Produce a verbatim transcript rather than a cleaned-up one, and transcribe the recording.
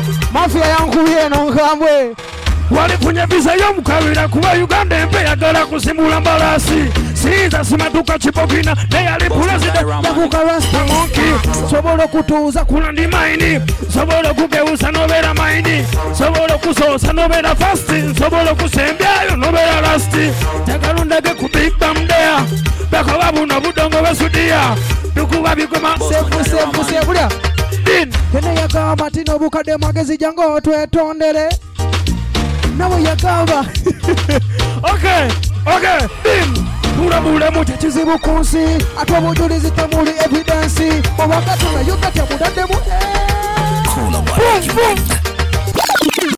Mafia yankuye no nkambwe. Walifunye visa yomukabira kuba Uganda empe yagala kusimula mbalasi. Siza simaduka chipokina naye ali president yakuka rasta monkey. Sobola kutuuza kulandi maini, sobola kugeusa nobera maini, sobola kusosa nobera fasting, sobola kusembyayo nobera lasti. Takalundage ku big bam there. Bakababuno budongo basudia. Tukuba bigoma sefu sefu sebulya. Din kene yakamba tino bukade magezi jango twetondere. Nawe yakamba. Okay, okay, din. Mura mura muche chizibu kunsi. Atwa mujulizi tamuli evidence. Mwakatuna yukate mudade mu. Cool,